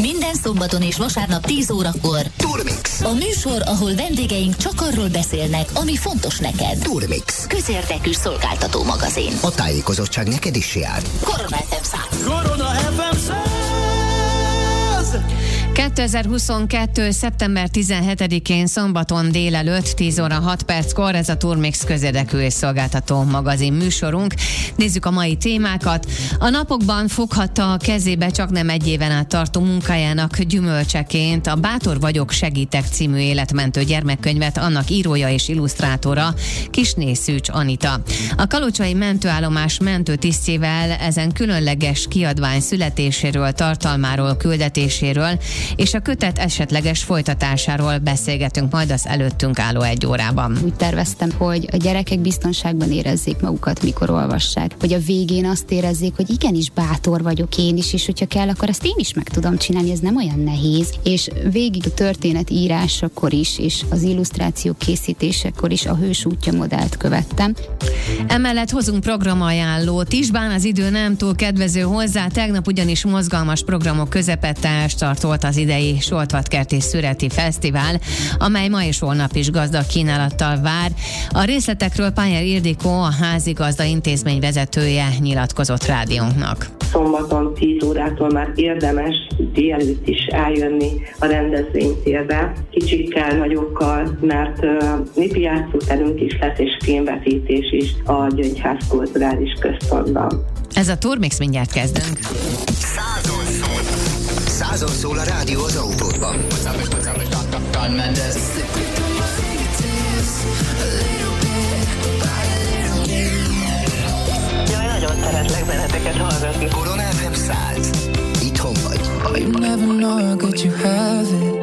Minden szombaton és vasárnap 10 órakor. Turmix. A műsor, ahol vendégeink csak arról beszélnek, ami fontos neked. Turmix. Közérdekű szolgáltató magazin. A tájékozottság neked is jár. Korona FM 100. Korona FM 100. 2022. szeptember 17-én szombaton délelőtt 10 óra 6 perckor ez a Turmix közérdekű és szolgáltató magazin műsorunk. Nézzük a mai témákat. A napokban foghatta a kezébe csaknem egy éven át tartó munkájának gyümölcseként a Bátor vagyok, segítek című életmentő gyermekkönyvet, annak írója és illusztrátora Kisné Szűcs Anita. A kalocsai mentőállomás mentőtisztjével ezen különleges kiadvány születéséről, tartalmáról, küldetéséről és a kötet esetleges folytatásáról beszélgetünk majd az előttünk álló egy órában. Úgy terveztem, hogy a gyerekek biztonságban érezzék magukat, mikor olvassák. Hogy a végén azt érezzék, hogy igenis bátor vagyok én is, és hogyha kell, akkor ezt én is meg tudom csinálni, ez nem olyan nehéz. És végig a történet írásakor is, és az illusztrációk készítésekor is a Hős útja modellt követtem. Emellett hozunk programajánlót is, bár az idő nem túl kedvező hozzá, tegnap ugyanis mozgalmas programok közepette startolt az idei Soltvatkerti Szüreti Fesztivál, amely ma és holnap is gazdag kínálattal vár. A részletekről Pányér Ildikó, a házigazda intézmény vezetője nyilatkozott rádiónknak. Szombaton 10 órától már érdemes délelőtt is eljönni a rendezvénytérbe, kicsikkel, nagyokkal, mert népi játszóterünk is lesz, és filmvetítés is a Gyöngyház Kulturális Központban. Ez a Turmix, mindjárt kezdünk. Százon szól a rádió az autódban. Jaj, nagyon szeretlek benneteket hallgatni. Korona FM 100. Itthon vagy. You never know how good you have it.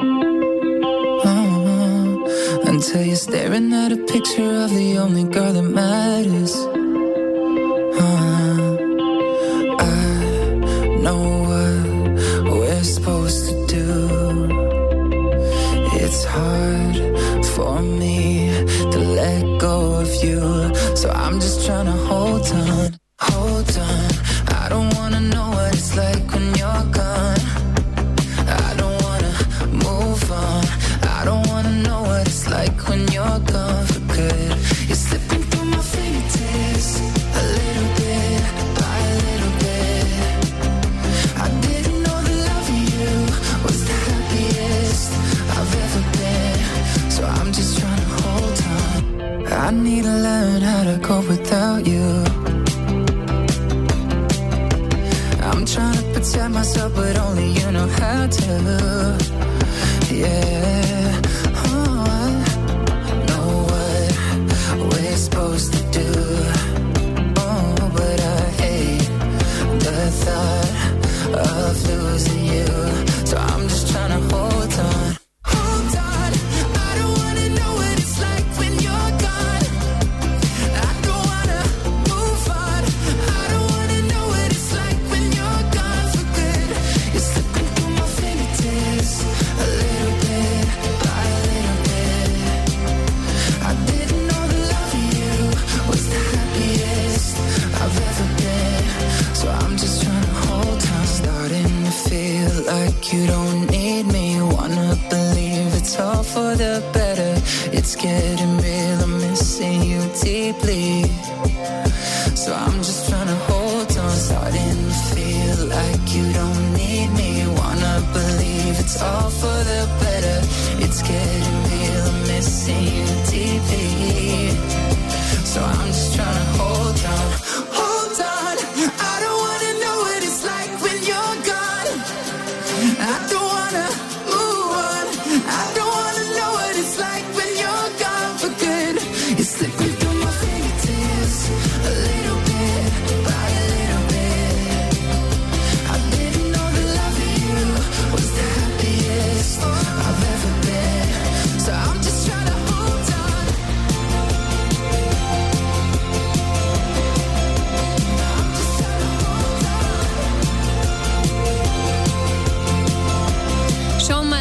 Until you're staring at a picture of the only girl that matters. I know what we're supposed to do. It's hard for me to let go of you, so I'm just trying to hold on. I don't wanna know what it's like when you're gone. I don't wanna move on. I don't wanna know what it's like when you're gone for good. You're slipping through my fingertips a little bit by a little bit. I didn't know the love of you was the happiest I've ever been, so I'm just trying to hold on. I need to learn how to cope without you. I'm trying to protect myself, but only you know how to. Yeah. Oh, I know what we're supposed to do. Oh, but I hate the thought of losing you. So I'm just trying to hold on. Hold on. I don't wanna know what it's like when you're gone. I don't wanna move on. I don't wanna know what it's like when you're gone for good. You're slipping through my fingertips a little bit by a little bit. I didn't know the love of you was the happiest I've ever been, so I'm just trying to hold on. Starting to feel like you don't need me. Wanna believe it's all for the better. It's getting real, I'm missing you deeply, so I'm just trying to hold on. Starting to feel like you don't need me. Wanna believe it's all for the better. It's getting real, I'm missing you deeply, so I'm just trying to hold on. Hold on. I don't wanna know what it's like when you're gone. I don't wanna move on. I don't wanna know what it's like when you're gone for good. You're slipping through my fingertips a little bit by a little bit. I didn't know the love of you was the happiest I've ever been, so I'm just trying to hold on.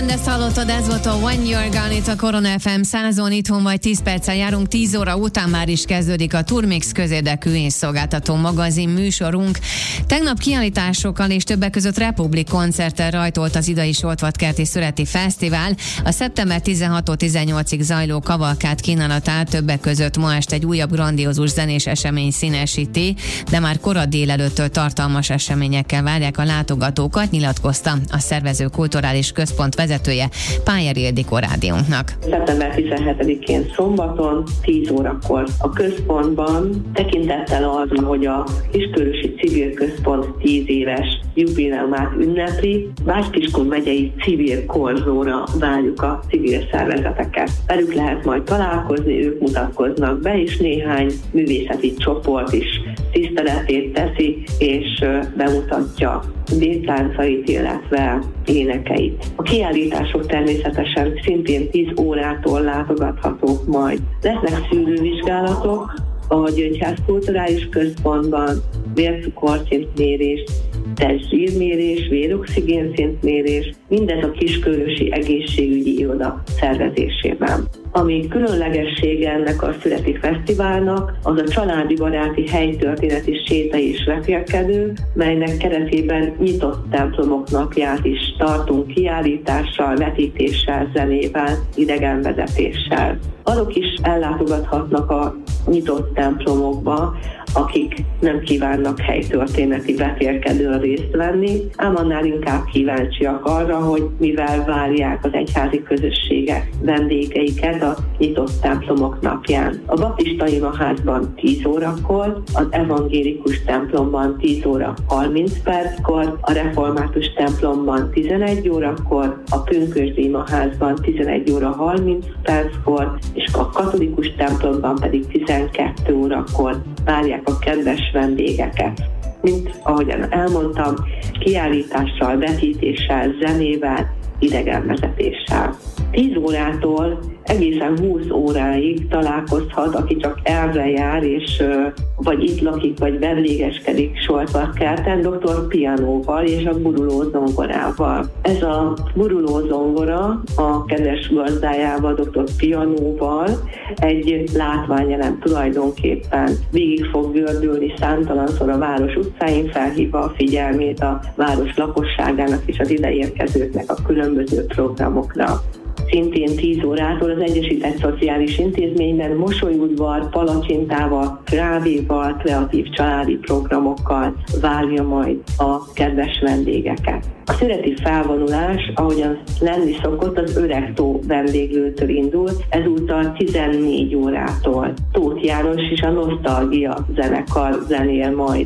Mendes hallottad, ez volt a When You're Gone itt a Korona FM 100-on, itthon vagy 10 perccel járunk, 10 óra után már is kezdődik a Turmix közérdekű és szolgáltató magazin műsorunk. Tegnap kiállításokkal és többek között Republik koncerttel rajtolt az idei Soltvatkerti Szüreti Fesztivál. A szeptember 16-18-ig zajló kavalkád kínálatát többek között ma este egy újabb grandiózus zenés esemény színesíti, de már kora délelőttől tartalmas eseményekkel várják a látogatókat, nyilatkozta a Szervező Kulturális Központ vezetője, Pájer Ildikó rádiónknak. Szeptember 17-én szombaton 10 órakor a központban tekintettel arra, hogy a Kiskörösi Civil Központ 10 éves jubileumát ünnepli, Bács-Kiskun megyei civil korzóra várjuk a civil szervezeteket. Velük lehet majd találkozni, ők mutatkoznak be, és néhány művészeti csoport is tiszteletét teszi, és bemutatja dédtáncait, illetve énekeit. A kiállítások természetesen szintén 10 órától látogathatók majd. Lesznek szűrővizsgálatok a Gyöngyház Kulturális Központban, vércukorszintmérés, testzsírmérés, véroxigénszintmérés, mindez a Kiskörösi Egészségügyi Iroda szervezésében. Ami különlegessége ennek a Szüreti Fesztiválnak, az a családi baráti helytörténeti séta és vetélkedő, melynek keretében nyitott templomok napját is tartunk kiállítással, vetítéssel, zenével, idegenvezetéssel. Azok is ellátogathatnak a nyitott templomokba, akik nem kívánnak helytörténeti vetélkedőn részt venni, ám annál inkább kíváncsiak arra, hogy mivel várják az egyházi közösségek vendégeiket a nyitott templomok napján. A baptista imaházban 10 órakor, az evangélikus templomban 10 óra 30 perckor, a református templomban 11 órakor, a pünkösdi imaházban 11 óra 30 perckor, és a katolikus templomban pedig 12 órakor várják a kedves vendégeket. Mint ahogyan elmondtam, kiállítással, vetítéssel, zenével, idegenvezetéssel. 10 órától egészen 20 óráig találkozhat, aki csak erre jár, és vagy itt lakik, vagy vendégeskedik Soltvatkerten, dr. Pianóval és a guruló zongorával. Ez a guruló zongora a kedves gazdájával, dr. Pianóval egy látványelem tulajdonképpen végig fog gördülni számtalanszor a város utcáin, felhívva a figyelmét a város lakosságának és az ideérkezőknek a különböző programokra. Szintén 10 órától az Egyesített Szociális Intézményben mosolyudvar, palacsintával, kávéval, kreatív családi programokkal várja majd a kedves vendégeket. A szüreti felvonulás, ahogyan lenni szokott, az Öregtó vendéglőtől indul, ezúttal 14 órától. Tóth János és a Nosztalgia zenekar zenél majd.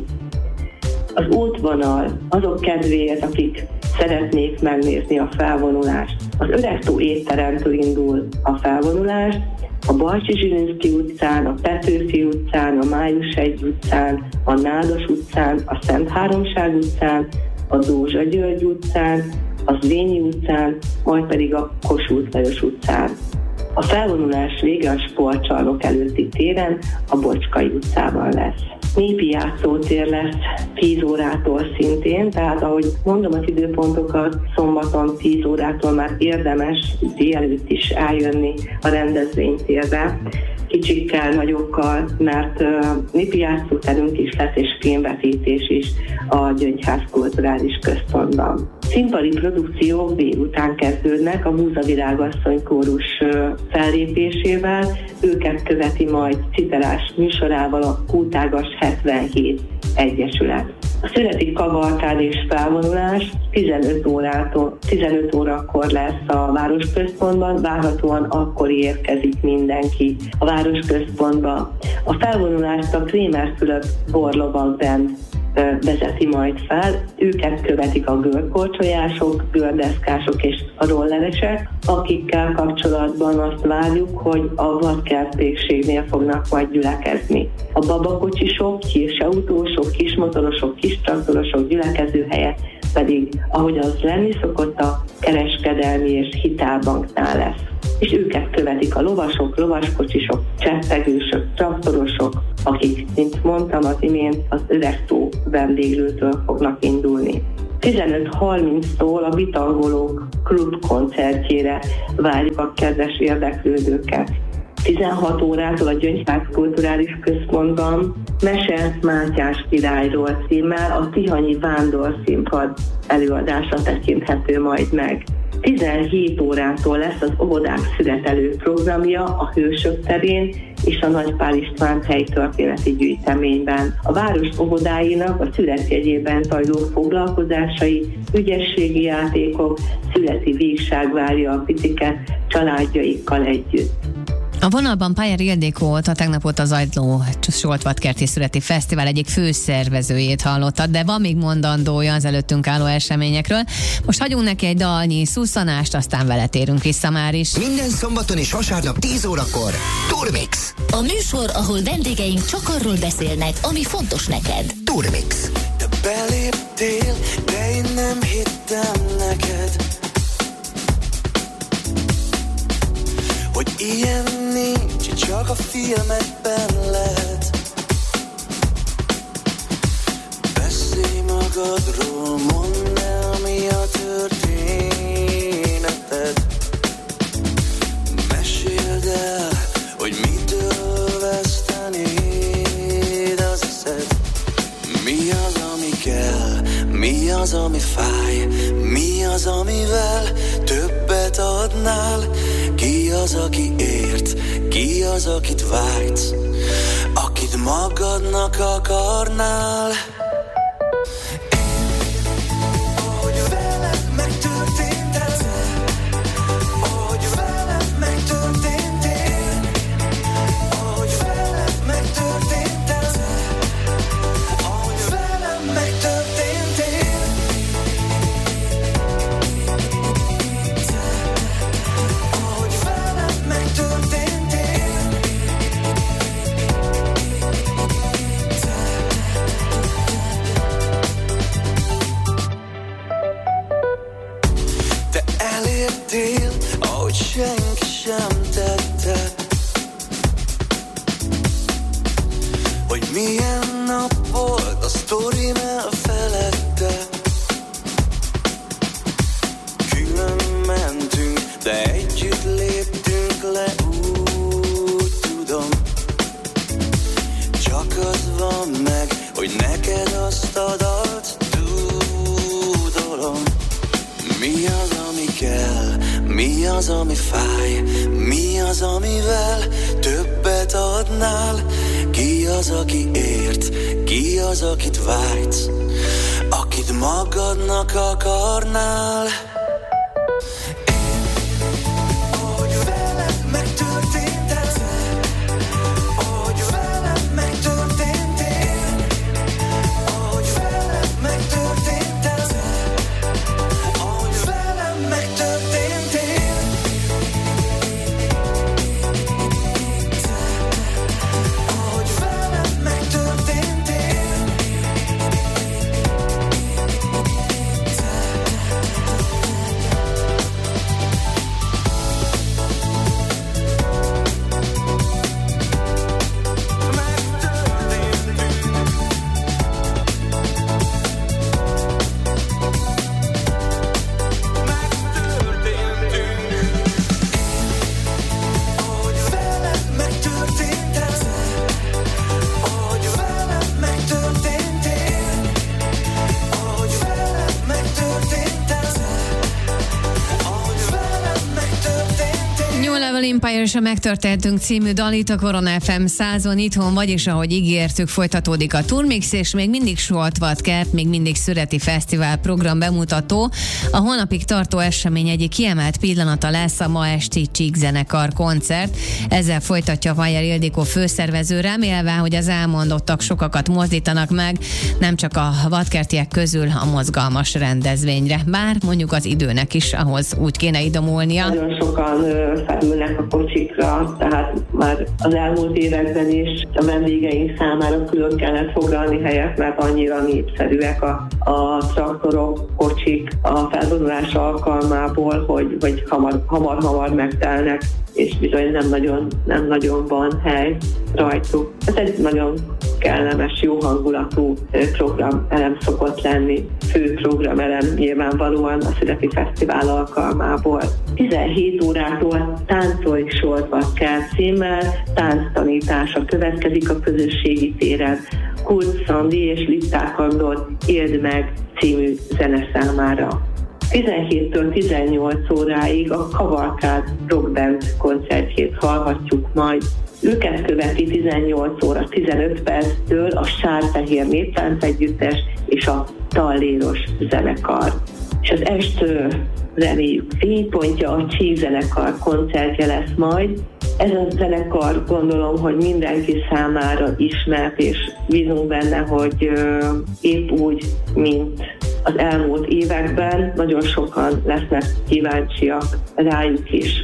Az útvonal azok kedvéért, akik szeretnék megnézni a felvonulást. Az Öregtó étteremtől indul a felvonulás, a Balcsi-Zsilinszky utcán, a Petőfi utcán, a Május-1 utcán, a Nádas utcán, a Szent Háromság utcán, a Dózsa György utcán, a Zvényi utcán, majd pedig a Kossuth Lajos utcán. A felvonulás vége a sportcsarnok előtti téren, a Bocskai utcában lesz. Népi játszótér lesz 10 órától szintén, tehát ahogy mondom az időpontokat, szombaton 10 órától már érdemes délelőtt is eljönni a rendezvénytérbe, kicsikkel, nagyokkal, mert népi játszóterünk is lesz, és filmvetítés is a Gyöngyház Kulturális Központban. Színpadi produkciók délután kezdődnek a Múza Virágasszony kórus fellépésével, őket követi majd citerás műsorával a Kútágas 77 Egyesület. A szüreti kavalkád és felvonulás 15 órakor lesz a városközpontban, várhatóan akkor érkezik mindenki a városközpontba. A felvonulást a Krémer-Fülöp borlovagband vezeti majd fel, őket követik a görkorcsolyások, gördeszkások és a rolleresek, akikkel kapcsolatban azt várjuk, hogy a vadkertségségnél fognak majd gyülekezni. A babakocsisok, kisautósok, kismotorosok, kistraktorosok gyülekezőhelye pedig, ahogy az lenni szokott, a kereskedelmi és hitelbanknál lesz. És őket követik a lovasok, lovaskocsisok, cseppegősök, traktorosok, akik, mint mondtam az imént, az Öregtó vendéglőtől fognak indulni. 15:30-tól a Bitangolók klub koncertjére várjuk a kedves érdeklődőket. 16 órától a Gyöngyház Kulturális Központban Mese Mátyás királyról címmel a Tihanyi Vándorszínpad előadása tekinthető majd meg. 17 órától lesz az óvodák születelő programja a Hősök terén és a Nagy Pál István helytörténeti gyűjteményben. A város óvodáinak a születjegyében zajló foglalkozásai, ügyességi játékok, születi vígság várja a piciket családjaikkal együtt. A vonalban Pajer Ildikó, a tegnap óta zajló Soltvatkerti Születi Fesztivál egyik főszervezőjét hallottad, de van még mondandója az előttünk álló eseményekről. Most hagyunk neki egy dalnyi szuszanást, aztán vele térünk vissza már is. Minden szombaton és vasárnap 10 órakor Turmix. A műsor, ahol vendégeink csak arról beszélnek, ami fontos neked. Turmix. Te beléptél, de én nem hittem neked, hogy ilyen nincs, csak a filmekben lehet. Beszélj magadról, mondd el, mi a történeted. Meséld el, hogy mitől vesztenéd az eszed. Mi az, ami kell, mi az, ami fáj, mi az, amivel többet adnál. Ki az, aki ért, ki az, akit vágysz, akit magadnak akarnál. Ahogy veled megtörtént ez, ahogy veled megtörtént én, ahogy veled megtörtént ez, ahogy veled megtörtént én. Ahogy senki sem tette, hogy milyen nap volt a sztorim elfeledte. Külön mentünk, de együtt léptünk le, úgy tudom. Csak az van meg, hogy neked azt a dalt tudolom. Mi az, ami kell, mi az, ami fáj, mi az, amivel többet adnál. Ki az, aki ért, ki az, akit vágysz, akit magadnak akarnál. Empire-ra megtörténtünk című dal itt a Korona FM 100-on itthon, vagyis ahogy ígértük, folytatódik a Turmix, és még mindig Soltvatkert, még mindig Születi Fesztivál program bemutató. A holnapig tartó esemény egyik kiemelt pillanata lesz a ma esti Csík zenekar koncert. Ezzel folytatja Pajer Ildikó főszervező, remélve, hogy az elmondottak sokakat mozdítanak meg, nem csak a vadkertiek közül a mozgalmas rendezvényre. Bár mondjuk az időnek is ahhoz úgy kéne idomulnia. Nagyon sokan felülnek figyelnek a kocsikra, tehát már az elmúlt években is a vendégeink számára külön kellett foglalni helyet, mert annyira népszerűek a traktorok, kocsik a felvonulás alkalmából, hogy hamar megtelnek, és bizony nem nagyon van hely rajtuk. Ez egy nagyon kellemes, jó hangulatú programelem szokott lenni. Fő programelem nyilvánvalóan a Születi Fesztivál alkalmából. 17 órától Táncolj Soltvat-Kert címmel tánctanítása következik a közösségi téren. Kurz Szandi és Litták Andor Éld meg című zeneszámára. 17-től 18 óráig a Kavalkád Rockband koncertjét hallhatjuk majd. Őket követi 18 óra 15 perctől a Sárfehér Néptánc Együttes és a Talléros zenekar. És az est reméljük fénypontja a Csík zenekar koncertje lesz majd. Ez a zenekar gondolom, hogy mindenki számára ismert, és bízunk benne, hogy épp úgy, mint az elmúlt években nagyon sokan lesznek kíváncsiak rájuk is.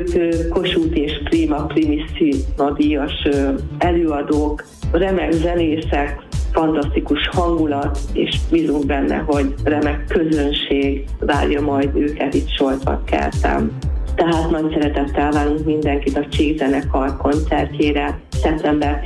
Ők Kossuth és Prima Primissima díjas előadók, remek zenészek, fantasztikus hangulat, és bízunk benne, hogy remek közönség várja majd őket itt Soltvat-Kerten. Tehát nagy szeretettel várunk mindenkit a Csík zenekar koncertjére szeptember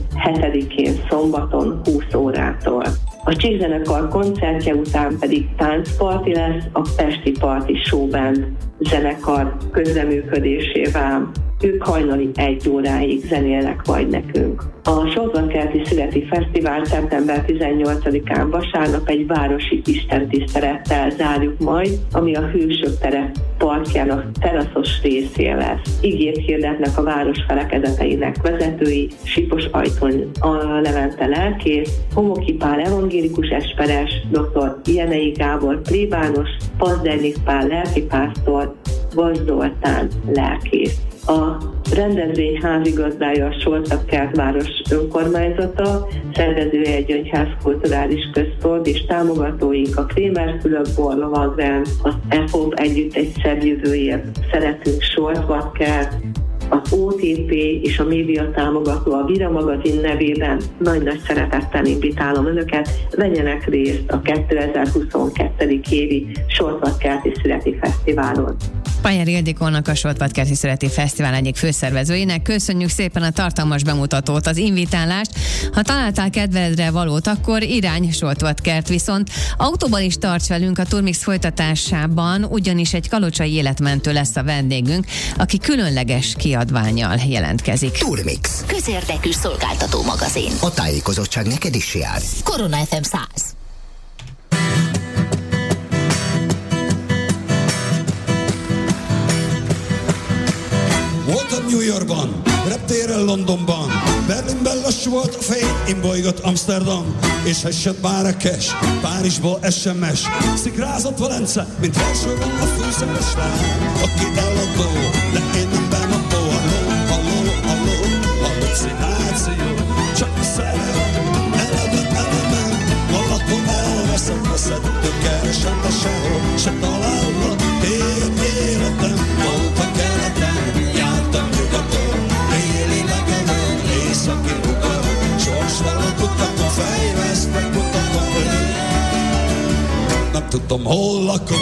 17-én szombaton 20 órától. A Csík zenekar koncertje után pedig táncparti lesz a Pesti Parti Showband zenekar közreműködésével. Ők hajnali 1 óráig zenélnek majd nekünk. A Soltvat-Kerti Születi Fesztivál szeptember 18-án vasárnap egy városi istentisztelettel zárjuk majd, ami a Hősök tere parkjának teraszos részén lesz. Igét hirdetnek a város felekezeteinek vezetői, Sipos Ajtón a Levente lelkész, Homoki Pál evangélikus esperes, dr. Jenei Gábor plébános, Pazdernyik Pál lelkipásztor, Vas Zoltán lelkész. A rendezvény házigazdája a Soltvat-Kert város önkormányzata, szervezője egy Gyöngyház Kulturális Központ, és támogatóink a Krémer-Fülöp Borlovagrend, az EFOP Együtt egy szebb jövőért Szeretünk Soltvat-Kert, az OTP és a média támogató a Vira magazin nevében nagy szeretettel invitálom Önöket, vegyenek részt a 2022. évi Soltvat-Kerti Születi Fesztiválon. Pajer Ildikónak, a Soltvat-Kerti Születi Fesztivál egyik főszervezőjének köszönjük szépen a tartalmas bemutatót, az invitálást. Ha találtál kedvedre valót, akkor irány Soltvat-Kert, viszont autóban is tarts velünk a Turmix folytatásában, ugyanis egy kalocsai életmentő lesz a vendégünk, aki különleges kiadvánnyal jelentkezik. Turmix. Közérdekű szolgáltató magazin. A tájékozottság neked is jár. Korona FM 100. Voltam New Yorkban, reptéren Londonban, Berlinben lassú volt a fény, én bolygott Amsterdam, és esett Marrakes, Párizsból SMS, szikrázott Valence, mint Varsóban a fűszeres lány, aki eladó, de én nem bemondó, halló, hallucináció, csak a szerelem, element, valattól elveszett, keresem, de sehol, se találva, életem, volt a keleten, jártam nyugaton, éli legelőn, északi ugaron, sorsvalat kutatom, fejveszt megmutatom, nem tudtam, hol lakom.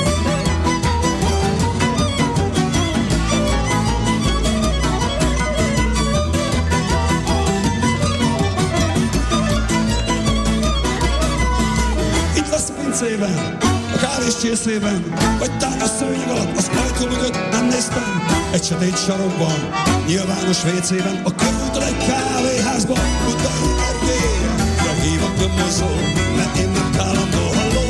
A kávés csészében, vagy tán a szőnyeg alatt, az ajtó mögött nem néztem. Egy sötét sarokban, nyilvános WC-ben, a körúton egy kávéházban, utai erdélyen, hív a gömmozó, mert én nem kálandó. Halló,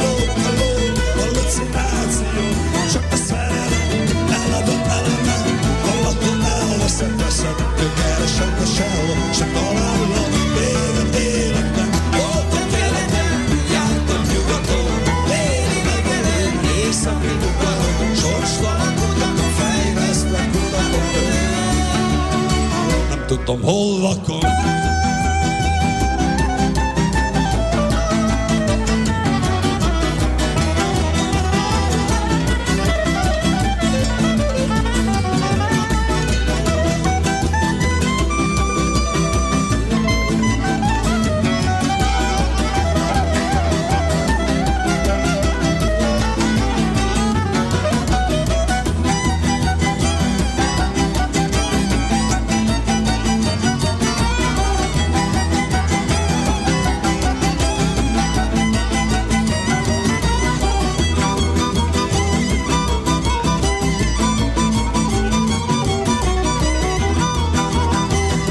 hallucináció, csak a szerelem, eladott elemen, valattól elveszett, tökéletesen, de sehol, se találom, élet életem, volt a keleten, jártam nyugaton, léli megelen, északi ugaron, sorsvalat kutatom, fejvesztve kutatom, nem tudtam, hol lakom.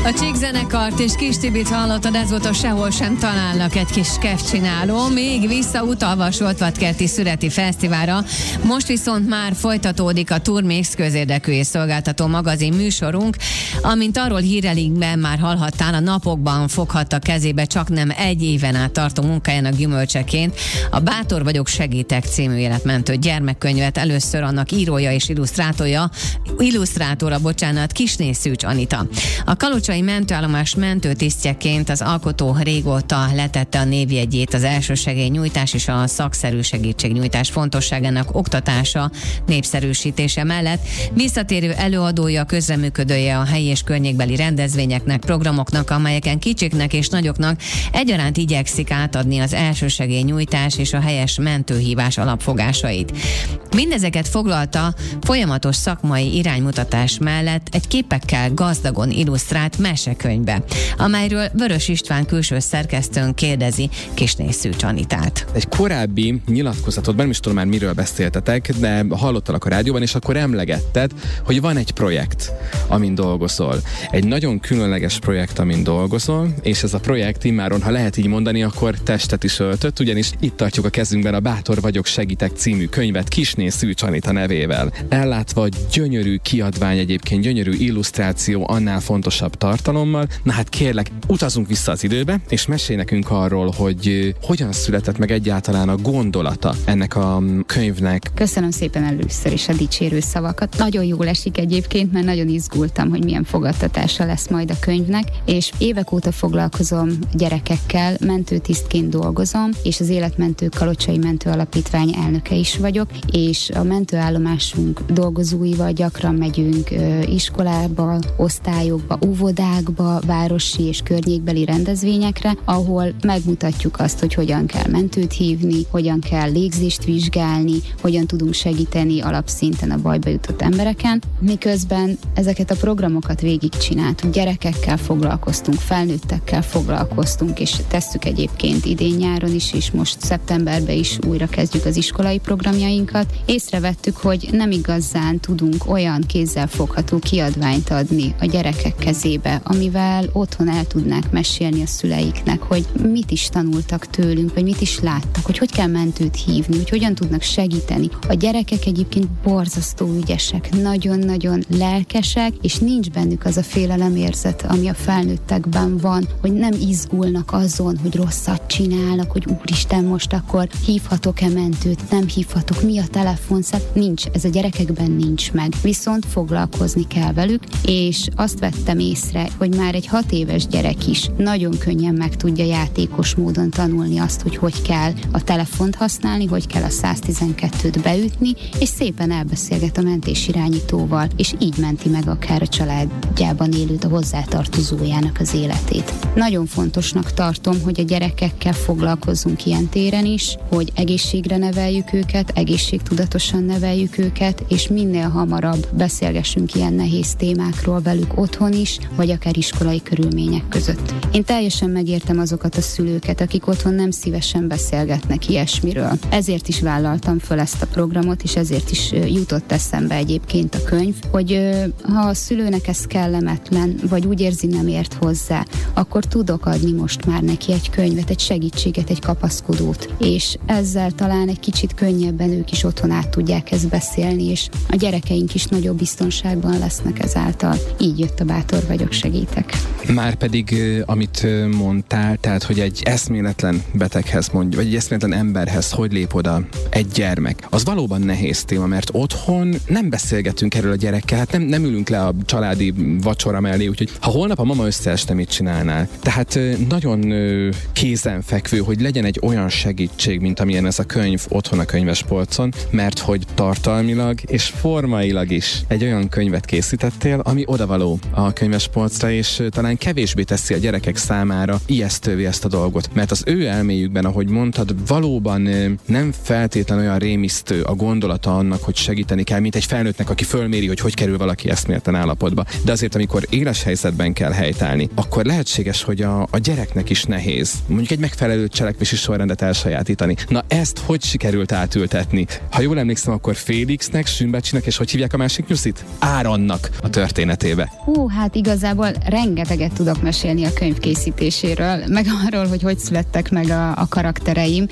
A Csík zenekart és Kis Tibit hallottad, ez volt a Sehol sem találnak egy kis kevcsináló, még visszautalva a Soltvatkerti Szüreti Fesztiválra. Most viszont már folytatódik a Turmix közérdekű és szolgáltató magazin műsorunk, amint arról hírelikben már hallhattál, a napokban foghatta kezébe csaknem egy éven át tartó munkájának gyümölcseként a Bátor vagyok, segítek című életmentő gyermekkönyvet. Először annak írója és illusztrátora, Kisné Szűcs Anita. A kalocsai mentőállomás mentőtisztjeként az alkotó régóta letette a névjegyét az elsősegélynyújtás és a szakszerű segítségnyújtás fontosságának oktatása, népszerűsítése mellett. Visszatérő előadója, közreműködője a helyi és környékbeli rendezvényeknek, programoknak, amelyeken kicsiknek és nagyoknak egyaránt igyekszik átadni az elsősegélynyújtás és a helyes mentőhívás alapfogásait. Mindezeket foglalta folyamatos szakmai iránymutatás mellett egy képekkel gazdagon illusztrált mesekönyvbe, amelyről Vörös István külső szerkesztőn kérdezi Kisné Szűcs Anitát. Egy korábbi nyilatkozatodban, nem is tudom már miről beszéltetek, de hallottalak a rádióban, és akkor emlegetted, hogy van egy projekt, amin dolgozol. Egy nagyon különleges projekt, amin dolgozol, és ez a projekt immáron, ha lehet így mondani, akkor testet is öltött, ugyanis itt tartjuk a kezünkben a Bátor vagyok, segítek című könyvet Kisné Szűcs Anita nevével. Ellátva gyönyörű kiadvány, egyébként gyönyörű illusztráció, annál fontosabb tartalommal. Na hát kérlek, utazunk vissza az időbe, és mesélj nekünk arról, hogy hogyan született meg egyáltalán a gondolata ennek a könyvnek. Köszönöm szépen először is a dicsérő szavakat. Nagyon jól esik egyébként, mert nagyon izgultam, hogy milyen fogadtatása lesz majd a könyvnek, és évek óta foglalkozom gyerekekkel, mentőtisztként dolgozom, és az Életmentő Kalocsai Mentő Alapítvány elnöke is vagyok, és a mentőállomásunk dolgozóival gyakran megyünk iskolába, osztályokba, óvodákba, városi és környékbeli rendezvényekre, ahol megmutatjuk azt, hogy hogyan kell mentőt hívni, hogyan kell légzést vizsgálni, hogyan tudunk segíteni alapszinten a bajba jutott embereken. Miközben ezeket a programokat végigcsináltuk, gyerekekkel foglalkoztunk, felnőttekkel foglalkoztunk, és tesszük egyébként idén nyáron is, és most szeptemberben is újra kezdjük az iskolai programjainkat. Észrevettük, hogy nem igazán tudunk olyan kézzelfogható kiadványt adni a gyerekek kezébe, amivel otthon el tudnák mesélni a szüleiknek, hogy mit is tanultak tőlünk, vagy mit is láttak, hogy kell mentőt hívni, hogy hogyan tudnak segíteni. A gyerekek egyébként borzasztó ügyesek, nagyon-nagyon lelkesek, és nincs bennük az a félelemérzet, ami a felnőttekben van, hogy nem izgulnak azon, hogy rosszat csinálnak, hogy úristen, most akkor hívhatok-e mentőt, nem hívhatok, mi a telefonszám, nincs, ez a gyerekekben nincs meg. Viszont foglalkozni kell velük, és azt vettem észre, hogy már egy 6 éves gyerek is nagyon könnyen meg tudja játékos módon tanulni azt, hogy kell a telefont használni, hogy kell a 112-t beütni, és szépen elbeszélget a mentésirányítóval, és így menti meg akár a családjában élő, a hozzátartozójának az életét. Nagyon fontosnak tartom, hogy a gyerekekkel foglalkozzunk ilyen téren is, hogy egészségre neveljük őket, egészségtudatosan neveljük őket, és minél hamarabb beszélgessünk ilyen nehéz témákról velük otthon is, vagy akár iskolai körülmények között. Én teljesen megértem azokat a szülőket, akik otthon nem szívesen beszélgetnek ilyesmiről. Ezért is vállaltam föl ezt a programot, és ezért is jutott eszembe egyébként a könyv, hogy ha a szülőnek ez kellemetlen, vagy úgy érzi, nem ért hozzá, akkor tudok adni most már neki egy könyvet, egy segítséget, egy kapaszkodót, és ezzel talán egy kicsit könnyebben ők is otthon át tudják ezt beszélni, és a gyerekeink is nagyobb biztonságban lesznek ezáltal. Így jött a Bátor vagyok, segítek. Márpedig, amit mondtál, tehát, hogy egy eszméletlen beteghez mondjuk, vagy egy eszméletlen emberhez hogy lép oda egy gyermek. Az valóban nehéz téma, mert otthon nem beszélgetünk erről a gyerekkel, hát nem ülünk le a családi vacsora mellé, úgyhogy ha holnap a mama összeeste, mit csinálnál? Tehát nagyon kézenfekvő, hogy legyen egy olyan segítség, mint amilyen ez a könyv otthon a könyvespolcon, mert hogy tartalmilag és formailag is egy olyan könyvet készítettél, ami odavaló a könyvespolcra, és talán kevésbé teszi a gyerekek számára ijesztővé ezt a dolgot. Mert az ő elméjükben, ahogy mondtad, valóban nem feltétlen olyan rémisztő a gondolata annak, hogy segíteni kell, mint egy felnőttnek, aki fölméri, hogy kerül valaki eszméletlen állapotba. De azért, amikor éles helyzetben kell helytállni, akkor lehetséges, hogy a gyereknek is nehéz mondjuk egy megfelelő cselekvési sorrendet elsajátítani. Na ezt hogy sikerült átültetni? Ha jól emlékszem, akkor Félixnek, Sünbecsinek, és hogy hívják a másik nyuszit? Áronnak a történetébe. Hát igazából igazából rengeteget tudok mesélni a könyv készítéséről, meg arról, hogy születtek meg a karaktereim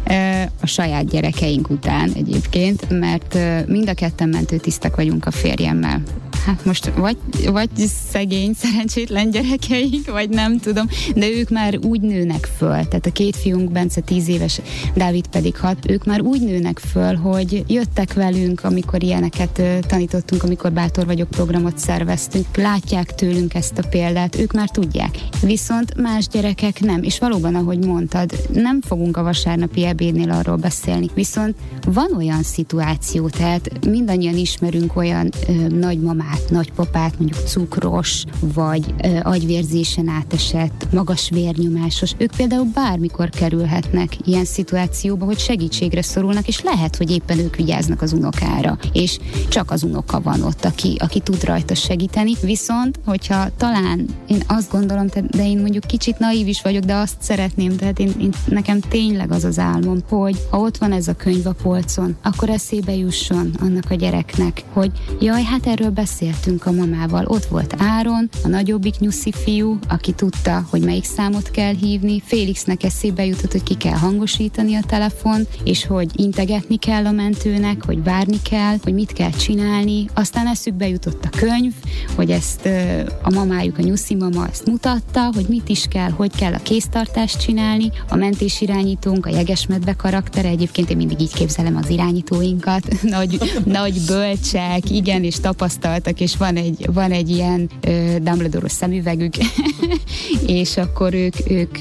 a saját gyerekeink után egyébként, mert mind a ketten mentőtisztek vagyunk a férjemmel. Hát most vagy szegény, szerencsétlen gyerekeink, vagy nem tudom, de ők már úgy nőnek föl, tehát a két fiunk, Bence 10 éves, Dávid pedig 6, ők már úgy nőnek föl, hogy jöttek velünk, amikor ilyeneket tanítottunk, amikor Bátor vagyok programot szerveztünk, látják tőlünk ezt a példát, ők már tudják. Viszont más gyerekek nem, és valóban, ahogy mondtad, nem fogunk a vasárnapi ebédnél arról beszélni, viszont van olyan szituáció, tehát mindannyian ismerünk olyan nagymamát, nagypapát, mondjuk cukros, vagy agyvérzésen átesett, magas vérnyomásos. Ők például bármikor kerülhetnek ilyen szituációba, hogy segítségre szorulnak, és lehet, hogy éppen ők vigyáznak az unokára, és csak az unoka van ott, aki tud rajta segíteni. Viszont, hogyha talán én azt gondolom, de én mondjuk kicsit naív is vagyok, de azt szeretném, tehát nekem tényleg az az álmom, hogy ha ott van ez a könyv a polcon, akkor eszébe jusson annak a gyereknek, hogy jaj, hát erről beszéltünk a mamával. Ott volt Áron, a nagyobbik nyuszi fiú, aki tudta, hogy melyik számot kell hívni. Félixnek eszébe jutott, hogy ki kell hangosítani a telefon, és hogy integetni kell a mentőnek, hogy várni kell, hogy mit kell csinálni. Aztán eszükbe jutott a könyv, hogy ezt a mamájuk, a nyuszi mama ezt mutatta, hogy mit is kell, hogy kell a kéztartást csinálni. A mentésirányítónk, a jegesmedve karaktere, egyébként én mindig így képzelem az irányítóinkat, nagy bölcsek, igen, és tapasztaltak, és van egy ilyen Dumbledore-os szemüvegük, és akkor ők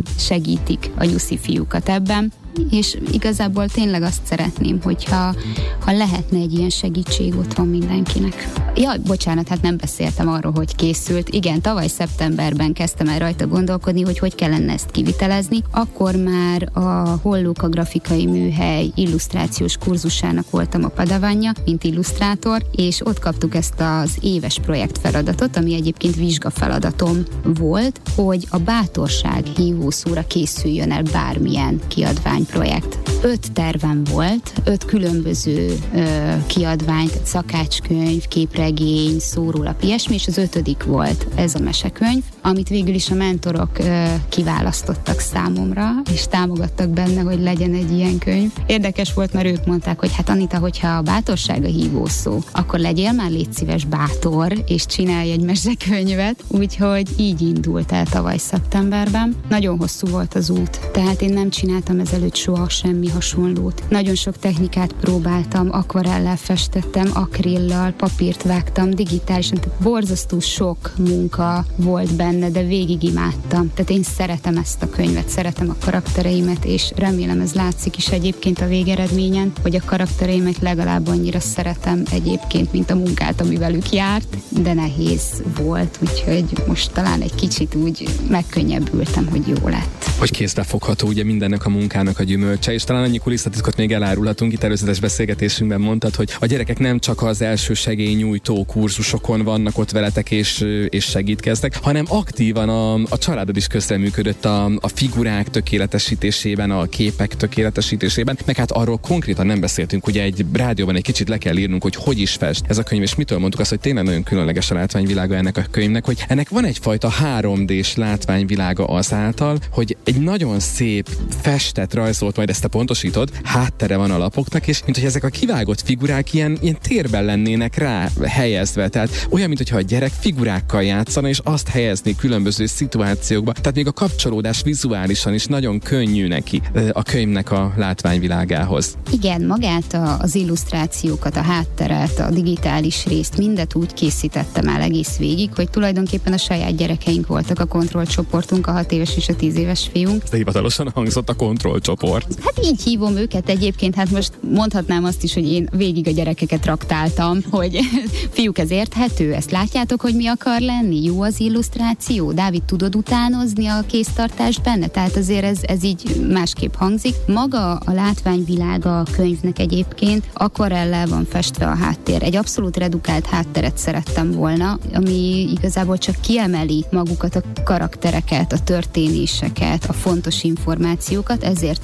segítik a nyuszi fiúkat ebben. És igazából tényleg azt szeretném, hogyha lehetne egy ilyen segítség otthon mindenkinek. Jaj, bocsánat, hát nem beszéltem arról, hogy készült. Igen, tavaly szeptemberben kezdtem el rajta gondolkodni, hogy kellene ezt kivitelezni. Akkor már a Hollóka grafikai műhely illusztrációs kurzusának voltam a padavánja, mint illusztrátor, és ott kaptuk ezt az éves projektfeladatot, ami egyébként vizsgafeladatom volt, hogy a bátorság hívószóra készüljön el bármilyen kiadvány projekt. 5 tervem volt, 5 különböző kiadvány, szakácskönyv, képregény, szórólap, ilyesmi, és az 5. volt ez a mesekönyv, amit végül is a mentorok kiválasztottak számomra, és támogattak benne, hogy legyen egy ilyen könyv. Érdekes volt, mert ők mondták, hogy hát Anita, hogyha a bátorság a hívószó, akkor legyél már légy szíves bátor, és csinálj egy mesekönyvet, úgyhogy így indult el tavaly szeptemberben. Nagyon hosszú volt az út, tehát én nem csináltam ezelőtt soha semmi hasonlót. Nagyon sok technikát próbáltam, akvarellel festettem, akrillal, papírt vágtam, digitálisan, tehát borzasztó sok munka volt benne, de végig imádtam. Tehát én szeretem ezt a könyvet, szeretem a karaktereimet, és remélem ez látszik is egyébként a végeredményen, hogy a karaktereimet legalább annyira szeretem egyébként, mint a munkát, ami velük járt, de nehéz volt, úgyhogy most talán egy kicsit úgy megkönnyebbültem, hogy jó lett. Hogy kézbefogható ugye mindennek a munkának a gyümölcse, és talán annyi kulisszatitkot még elárulhatunk, itt előzetes beszélgetésünkben mondtad, hogy a gyerekek nem csak az első segélynyújtó kurzusokon vannak ott veletek és segítkeznek, hanem aktívan a családod is közreműködött a figurák tökéletesítésében, a képek tökéletesítésében, meg hát arról konkrétan nem beszéltünk, ugye egy rádióban egy kicsit le kell írnunk, hogy is fest ez a könyv, és mitől mondtuk azt, hogy tényleg nagyon különleges a látványvilága ennek a könyvnek, hogy ennek van egyfajta 3D-s látványvilága azáltal, hogy egy nagyon szép festet rajzolt, majd ezt te pontosítod, háttere van a lapoknak, és mint hogy ezek a kivágott figurák ilyen térben lennének rá helyezve, tehát olyan, mint hogyha a gyerek figurákkal játszana, és azt helyezni különböző szituációkba, tehát még a kapcsolódás vizuálisan is nagyon könnyű neki a könyvnek a látványvilágához. Igen, magát az illusztrációkat, a hátteret, a digitális részt, mindet úgy készítettem el egész végig, hogy tulajdonképpen a saját gyerekeink voltak a kontrollcsoportunk, a 6 éves és a 10 éves fiunk. De hivatalosan hangzott a kontrollcsoport. Hát így hívom őket egyébként, hát most mondhatnám azt is, hogy én végig a gyerekeket traktáltam, hogy fiúk, ez érthető, ezt látjátok, hogy mi akar lenni? Jó az illusztráció? Dávid, tudod utánozni a kéztartást benne? Tehát azért ez így másképp hangzik. Maga a látványvilága a könyvnek egyébként akvarellel van festve a háttér. Egy abszolút redukált hátteret szerettem volna, ami igazából csak kiemeli magukat a karaktereket, a történéseket, a fontos információkat, ezért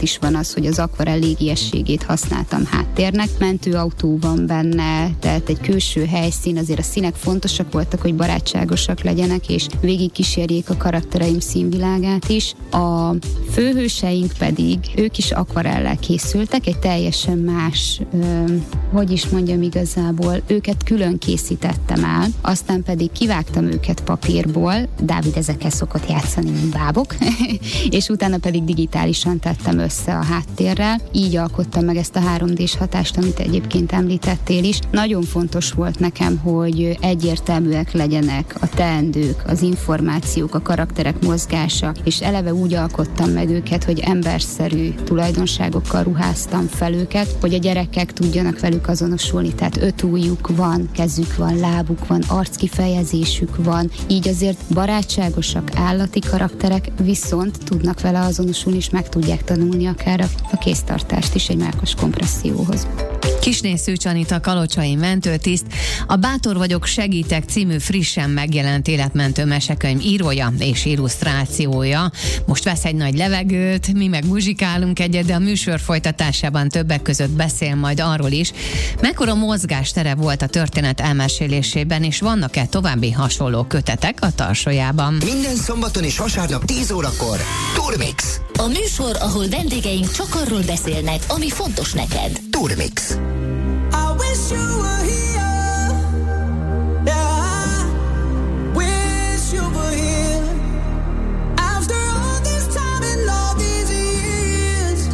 is van az, hogy az akvarell légiességét használtam háttérnek. Mentőautó van benne, tehát egy külső helyszín, azért a színek fontosak voltak, hogy barátságosak legyenek, és végig kísérjék a karaktereim színvilágát is. A főhőseink pedig, ők is akvarellel készültek, egy teljesen más, hogy is mondjam igazából, őket külön készítettem el, aztán pedig kivágtam őket papírból, Dávid ezekkel szokott játszani, mint bábok, és utána pedig digitálisan tettem össze a háttérrel, így alkottam meg ezt a 3D-s hatást, amit egyébként említettél is. Nagyon fontos volt nekem, hogy egyértelműek legyenek a teendők, az információk, a karakterek mozgása, és eleve úgy alkottam meg őket, hogy emberszerű tulajdonságokkal ruháztam fel őket, hogy a gyerekek tudjanak velük azonosulni, tehát 5 ujjuk van, kezük van, lábuk van, arckifejezésük van, így azért barátságosak, állati karakterek, viszont tudnak vele azonosulni, és meg tudják tanulni akár a kéztartást is egy mellkas kompresszióhoz. Kisné Szűcs Anita, kalocsai mentőtiszt, a Bátor vagyok, segítek című frissen megjelent életmentő mesekönyv írója és illusztrációja. Most vesz egy nagy levegőt, mi meg muzsikálunk egyet, de a műsor folytatásában többek között beszél majd arról is, mekkora mozgástere volt a történet elmesélésében, és vannak-e további hasonló kötetek a tarsójában. Minden szombaton és vasárnap 10 órakor Turmix. A műsor, ahol vendégeink csak arról beszélnek, ami fontos neked. Turmix. I wish you were here. Yeah, I wish you were here. After all this time and all these years,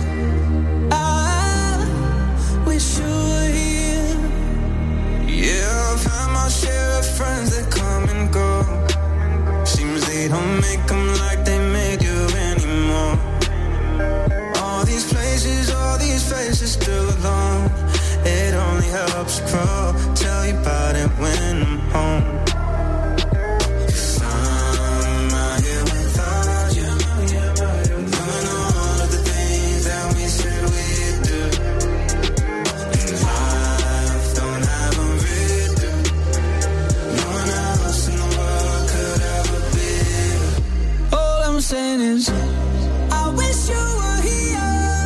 I wish you were here. Yeah, I've had my share of friends that come and go. Seems they don't make them like they made you anymore. All these places, all these faces still alone. It only helps grow. Tell you about it when I'm home. 'Cause I'm out here without you, doing all of the things that we said we'd do. And life don't have a rhythm. No one else in the world could ever be. All I'm saying is, I wish you were here.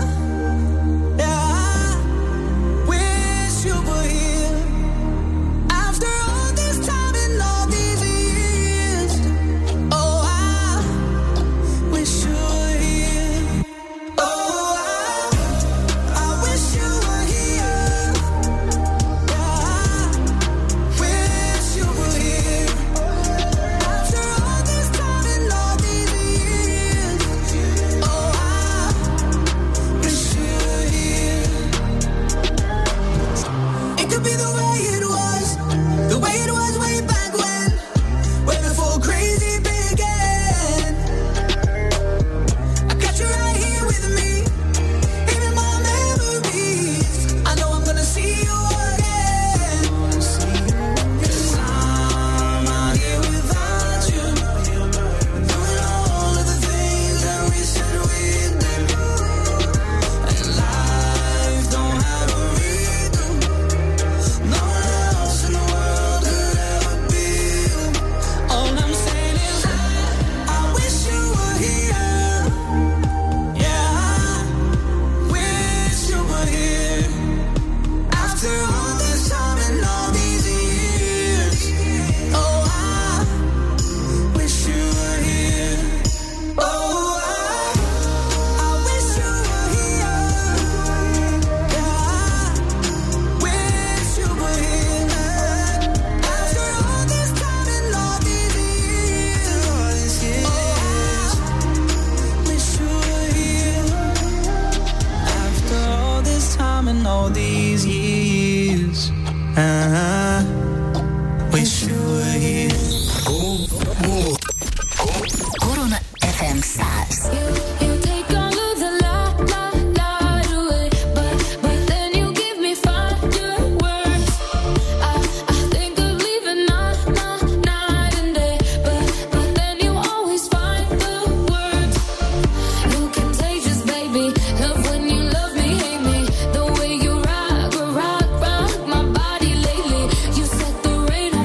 Korona FM 100.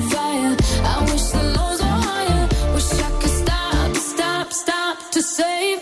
To save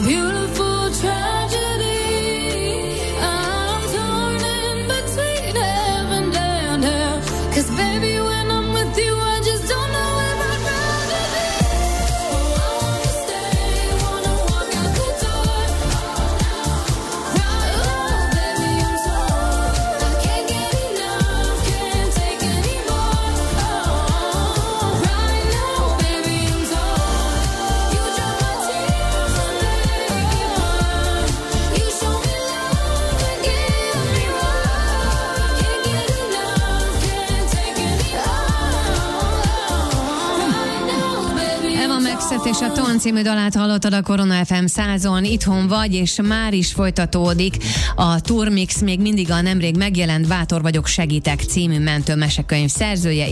beautiful tragedy. I'm torn in between heaven and hell. 'Cause baby, when I'm with you, I just don't know where I'd rather be. Oh, I wanna stay, wanna walk out the door. Right now, baby, I'm torn. I can't get enough, can't take anymore. Oh, right now, baby, I'm torn. You dry my tears and make me warm. You show me love and give me more. Can't get enough, can't take anymore. Right now, baby, Eva Maxet és a Ton című dalát hallottad a Korona FM 100-on. Itthon vagy, és már is folytatódik a Turmix, még mindig a nemrég megjelent Bátor vagyok, segítek című mentő mesekönyv szerzője,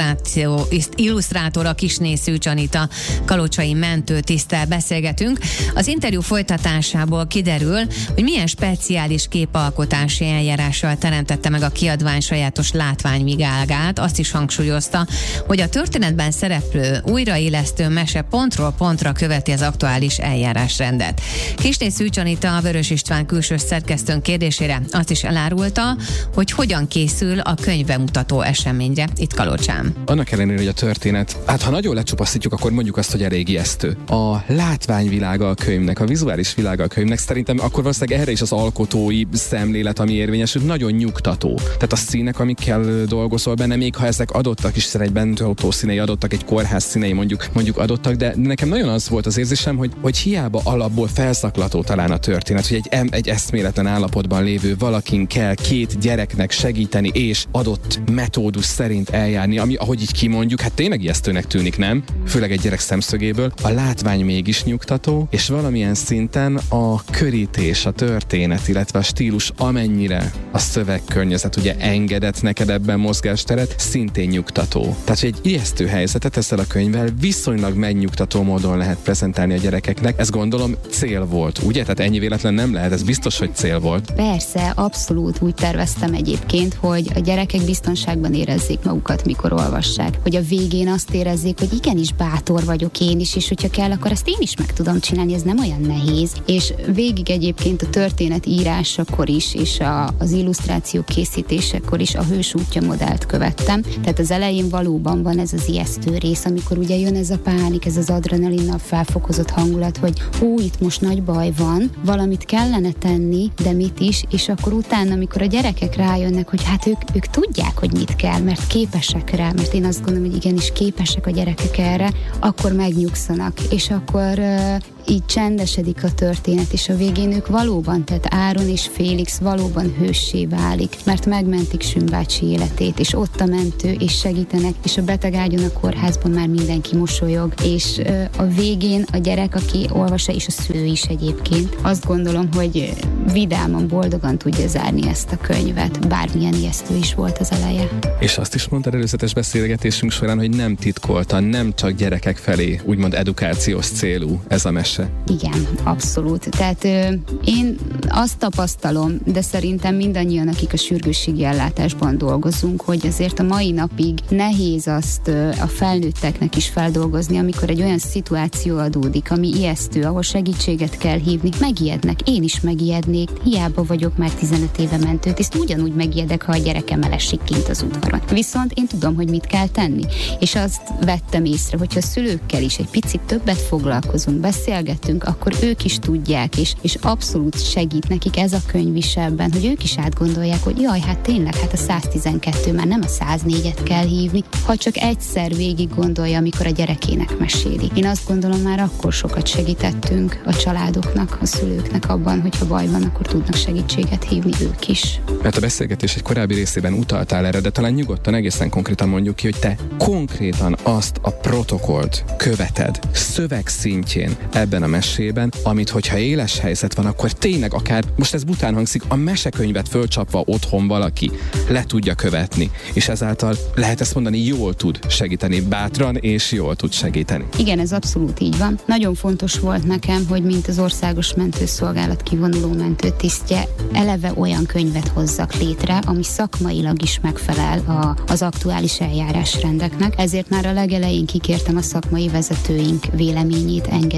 illusztrátora Kisné Szűcs Anita, kalocsai mentőtiszttel beszélgetünk. Az interjú folytatásából kiderül, hogy milyen speciális képalkotási eljárással teremtette meg a kiadvány sajátos látványvilágát. Azt is hangsúlyozta, hogy a történetben szereplő újraélesztő mese pontról pontra követi az aktuális eljárásrendet. Kisné Szűcs Anita, a Vörös István külső szerkesztőn kérdésére azt is elárulta, hogy hogyan készül a könyvbemutató eseményre itt Kalocsán. Annak ellenére, hogy a történet, hát ha nagyon lecsupaszítjuk, akkor mondjuk azt, hogy elég ijesztő. A látványvilága a könyvnek, a vizuális világa a könyvnek, szerintem akkor valószínűleg erre is az alkotói szemlélet, ami érvényesül, nagyon nyugtató. Tehát a színek, amikkel dolgozol benne, még ha ezek adottak is, egy bentőautó színei adottak, egy kórház színei mondjuk adottak, de nekem nagyon az volt az érzésem, hogy hiába alapból felszaklató talán a történet, hogy egy eszméletlen állapotban lévő valakin kell két gyereknek segíteni, és adott metódus szerint eljárni, ami, ahogy így kimondjuk, hát tényleg ijesztőnek tűnik, nem? Főleg egy gyerek szemszögéből. A látvány mégis nyugtató, és valamilyen szinten a körítés, a történet, illetve a stílus, amennyire a szövegkörnyezet ugye engedett neked ebben mozgásteret, szintén nyugtató. Tehát, hogy egy ijesztő helyzetet ezzel a könyvvel viszonylag megnyugtató módon lehet prezentálni a gyerekeknek. Ez gondolom cél volt, ugye? Tehát ennyi véletlen nem lehet, ez biztos, hogy cél volt. Persze, abszolút úgy terveztem egyébként, hogy a gyerekek biztonságban érezzék magukat, mikor olvassák. Hogy a végén azt érezzék, hogy igenis bátor vagyok én is, és hogyha kell, akkor ezt én is meg tudom csinálni, ez nem olyan nehéz. És végig egyébként a történet írásakor is, és az illusztráció készítésekor is a hős útja modellt követtem. Tehát az elején valóban van ez az ijesztő rész, amikor ugye jön ez a pánik, ez az adrenalinnal felfokozott hangulat, hogy itt most nagy baj van, valamit kellene tenni, de mit is, és akkor utána, amikor a gyerekek rájönnek, hogy hát ők tudják, hogy mit kell, mert képesek rá, mert én azt gondolom, hogy igenis képesek a gyerekek erre, akkor megnyugszanak, és akkor így csendesedik a történet, és a végén ők valóban, tehát Áron és Félix valóban hőssé válik, mert megmentik Süm bácsi életét, és ott a mentő, és segítenek, és a betegágyon a kórházban már mindenki mosolyog, és a végén a gyerek, aki olvassa, és a szülő is egyébként, azt gondolom, hogy vidáman, boldogan tudja zárni ezt a könyvet, bármilyen ijesztő is volt az eleje. És azt is mondtad előzetes beszélgetésünk során, hogy nem titkoltan, nem csak gyerekek felé úgymond edukációs célú ez a mese. Igen, abszolút. Tehát én azt tapasztalom, de szerintem mindannyian, akik a sürgősségi ellátásban dolgozunk, hogy azért a mai napig nehéz azt a felnőtteknek is feldolgozni, amikor egy olyan szituáció adódik, ami ijesztő, ahol segítséget kell hívni, megijednek. Én is megijednék, hiába vagyok már 15 éve mentőtiszt, ugyanúgy megijedek, ha a gyerekem elesik kint az udvaron. Viszont én tudom, hogy mit kell tenni. És azt vettem észre, hogyha a szülőkkel is egy picit többet foglalkozunk, beszélgetünk, akkor ők is tudják, és abszolút segít nekik ez a könyv is ebben, hogy ők is átgondolják, hogy jaj, hát tényleg, hát a 112 már nem a 104-et kell hívni, ha csak egyszer végig gondolja, amikor a gyerekének meséli. Én azt gondolom, már akkor sokat segítettünk a családoknak, a szülőknek abban, hogyha baj van, akkor tudnak segítséget hívni ők is. Mert a beszélgetés egy korábbi részében utaltál erre, de talán nyugodtan, egészen konkrétan mondjuk ki, hogy te konkrétan azt a protokollt követed szövegszintjén ebben a mesében, amit hogyha éles helyzet van, akkor tényleg akár, most ez bután hangzik, a mesekönyvet fölcsapva otthon valaki le tudja követni, és ezáltal lehet ezt mondani, jól tud segíteni, bátran és jól tud segíteni. Igen, ez abszolút így van. Nagyon fontos volt nekem, hogy mint az Országos Mentőszolgálat kivonuló mentőtisztje eleve olyan könyvet hozzak létre, ami szakmailag is megfelel az aktuális eljárásrendeknek. Ezért már a legelején kikértem a szakmai vezetőink véleményét, engedélyét,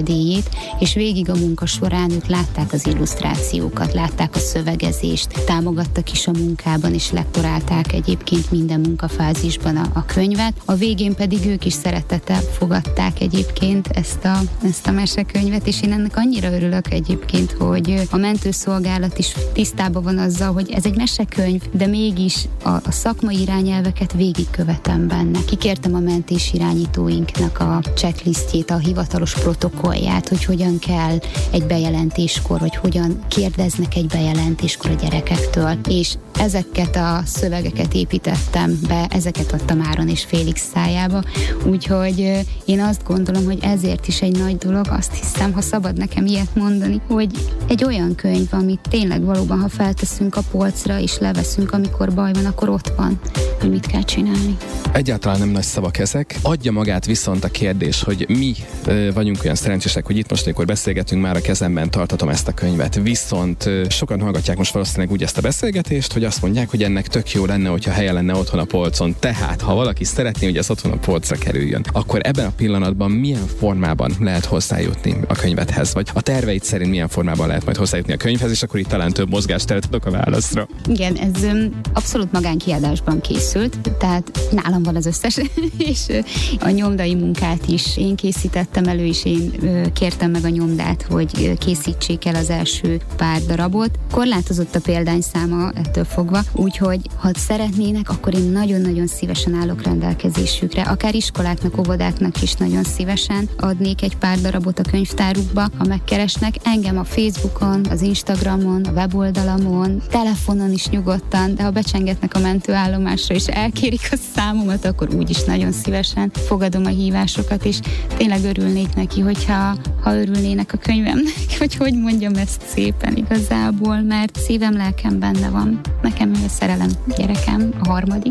volt. És végig a munka során ők látták az illusztrációkat, látták a szövegezést, támogattak is a munkában, és lektorálták egyébként minden munkafázisban a könyvet. A végén pedig ők is szeretettel fogadták egyébként ezt a mesekönyvet, és én ennek annyira örülök egyébként, hogy a mentőszolgálat is tisztában van azzal, hogy ez egy mesekönyv, de mégis a szakmai irányelveket végigkövetem benne. Kikértem a mentés irányítóinknak a checklistjét, a hivatalos protokollját, hogy hogyan kell egy bejelentéskor, hogy hogyan kérdeznek egy bejelentéskor a gyerekektől, és ezeket a szövegeket építettem be, ezeket adtam Áron és Félix szájába, úgyhogy én azt gondolom, hogy ezért is egy nagy dolog, azt hiszem, ha szabad nekem ilyet mondani, hogy egy olyan könyv, amit tényleg valóban, ha felteszünk a polcra és leveszünk, amikor baj van, akkor ott van, hogy mit kell csinálni. Egyáltalán nem nagy szavak ezek. Adja magát viszont a kérdés, hogy mi vagyunk olyan szerencsések, hogy itt most, amikor beszélgetünk, már a kezemben tartatom ezt a könyvet. Viszont sokan hallgatják most valószínűleg úgy ezt a beszélgetést, hogy azt mondják, hogy ennek tök jó lenne, hogyha helye lenne otthon a polcon. Tehát, ha valaki szeretné, hogy ez otthon a polcra kerüljön, akkor ebben a pillanatban milyen formában lehet hozzájutni a könyvedhez? Vagy a terveid szerint milyen formában lehet majd hozzájutni a könyvhez, és akkor itt talán több mozgásteret adok a válaszra. Igen, ez abszolút magánkiadásban készült, tehát nálam van az összes, és a nyomdai munkát is én készítettem elő, és én kértem meg a nyomdát, hogy készítsék el az első pár darabot. Korlátozott a példányszáma ettől fogva, úgyhogy ha szeretnének, akkor én nagyon-nagyon szívesen állok rendelkezésükre. Akár iskoláknak, óvodáknak is nagyon szívesen adnék egy pár darabot a könyvtárukba, ha megkeresnek. Engem a Facebookon, az Instagramon, a weboldalamon, telefonon is nyugodtan, de ha becsengetnek a mentőállomásra és elkérik a számomat, akkor úgyis nagyon szívesen fogadom a hívásokat, és tényleg örülnék neki, hogyha örülnének a könyvemnek, hogy mondjam ezt szépen igazából, mert szívem, lelkem benne van. Nekem ő a szerelem gyerekem, a harmadik.